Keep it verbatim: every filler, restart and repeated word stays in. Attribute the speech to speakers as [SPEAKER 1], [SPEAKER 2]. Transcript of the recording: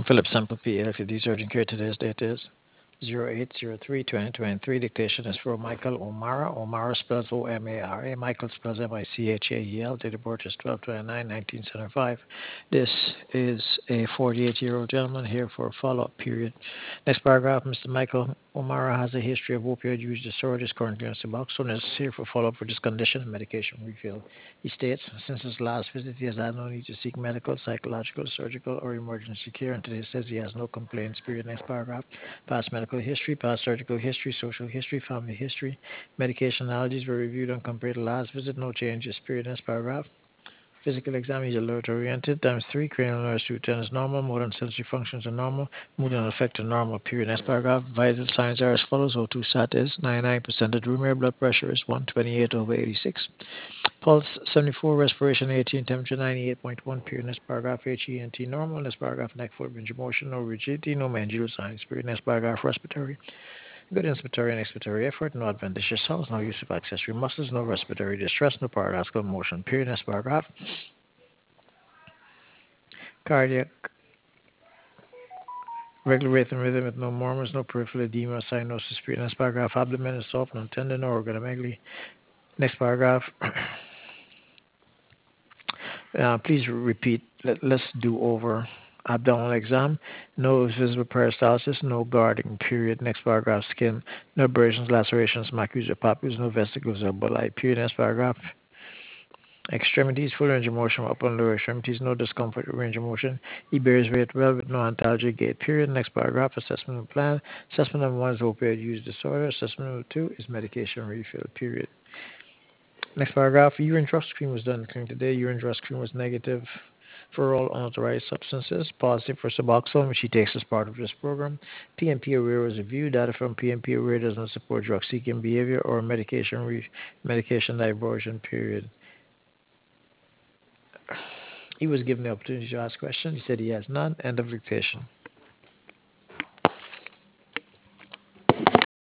[SPEAKER 1] Philip Sample P. Electricity Urgent Care. Today's date is zero eight zero three twenty twenty-three. Dictation is for Michael O'Mara. O'Mara spells O M A R A. Michael spells M I C H A E L. Date of birth is twelve twenty-nine nineteen seventy-five. This is a forty-eight-year-old gentleman here for a follow-up period. Next paragraph, Mister Michael O'Mara has a history of opioid use disorder, is currently on Suboxone, and is here for follow-up for this condition and medication refill. He states, since his last visit, he has had no need to seek medical, psychological, surgical, or emergency care, and today says he has no complaints. Period. Next paragraph. Past medical history, past surgical history, social history, family history, medication allergies were reviewed and compared to last visit. No changes. Period. Next paragraph. Physical exam is alert oriented. Times three. Cranial nerve two ten is normal. Motor and sensory functions are normal. Mood and affect are normal. Period. Next paragraph. Vital signs are as follows. O two sat is ninety-nine percent of room air. Blood pressure is one twenty-eight over eighty-six. Pulse seventy-four, respiration eighteen, temperature ninety-eight point one, period. Next paragraph, H E N T normal. Next paragraph, neck, foot, range of motion, no rigidity, no mandibular signs, period. Next paragraph, respiratory. Good inspiratory and expiratory effort, no adventitious cells, no use of accessory muscles, no respiratory distress, no paradoxical motion, period. Next paragraph, cardiac, regular rhythm, rhythm with no murmurs, no peripheral edema, cyanosis, period. Next paragraph, abdomen is soft, no tendon, no organomegaly. Next paragraph, Uh, please repeat. Let, let's do over. Abdominal exam. No visible peristalsis. No guarding. Period. Next paragraph. Skin. No abrasions, lacerations, macules or papules. No vesicles or bulli. Period. Next paragraph. Extremities. Full range of motion. Upper and lower extremities. No discomfort. Range of motion. He bears weight well with no antalgia gait. Period. Next paragraph. Assessment and plan. Assessment number one is opioid use disorder. Assessment number two is medication refill. Period. Next paragraph, urine drug screen was done in the clinic today. Urine drug screen was negative for all unauthorized substances, positive for Suboxone, which he takes as part of this program. P M P aware was reviewed. Data from P M P aware does not support drug seeking behavior or medication re- medication diversion. Period. He was given the opportunity to ask questions. He said he has none. End of dictation.